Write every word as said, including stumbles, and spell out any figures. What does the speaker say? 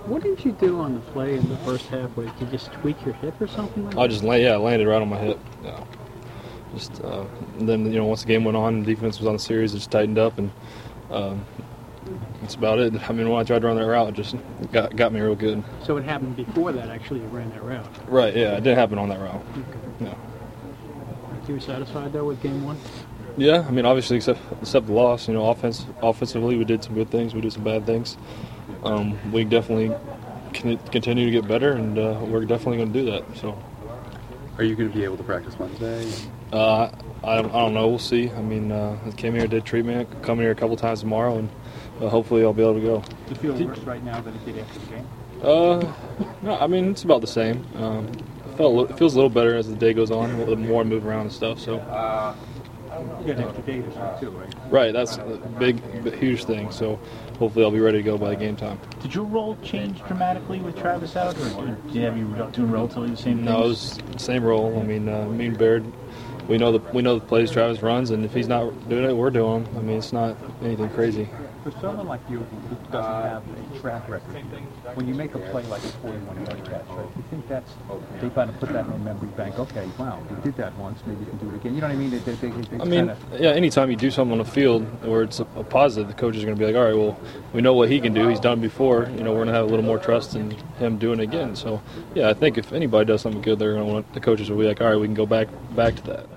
What did you do on the play in the first half? Did you just tweak your hip or something like I that? just land, yeah, landed right on my hip. Yeah. Just uh, and then you know once the game went on, the defense was on the series, it just tightened up, and um, that's about it. I mean, when I tried to run that route, it just got got me real good. So it happened before that. Actually, you ran that route. Right. Yeah, it didn't happen on that route. Okay. No. You were satisfied though with game one? Yeah, I mean, obviously, except except the loss. You know, offense offensively, we did some good things, we did some bad things. Um, we definitely can continue to get better, and uh, we're definitely going to do that. So. Are you going to be able to practice Wednesday? Uh, I, I don't know. We'll see. I mean, uh, I came here, did treatment, come here a couple times tomorrow, and uh, hopefully I'll be able to go. Do you feel worse right now than it did after the game? Uh, no, I mean, it's about the same. Um, it, felt, it feels a little better as the day goes on, a little more move around and stuff. So. Uh, you got an extra day this week too, right? Right, that's a big, big, huge thing. So hopefully I'll be ready to go by game time. Did your role change dramatically with Travis out, or did you have you doing relatively the same things? No, it was the same role. I mean, uh, me and Baird, we know the we know the plays Travis runs, and if he's not doing it, we're doing them. I mean, it's not anything crazy. For someone like you who doesn't have a track record, when you make a play like a forty-one yard catch, right, you think that's, they kind of put that in the memory bank, okay, wow, we did that once, maybe we can do it again. You know what I mean? They, they, they, they I mean, kinda, yeah, anytime you do something on the field where it's a, a positive, the coach is going to be like, all right, well, we know what he can do. He's done it before. You know, we're going to have a little more trust in him doing it again. So, yeah, I think if anybody does something good, they're going to want, the coaches will be like, all right, we can go back back to that.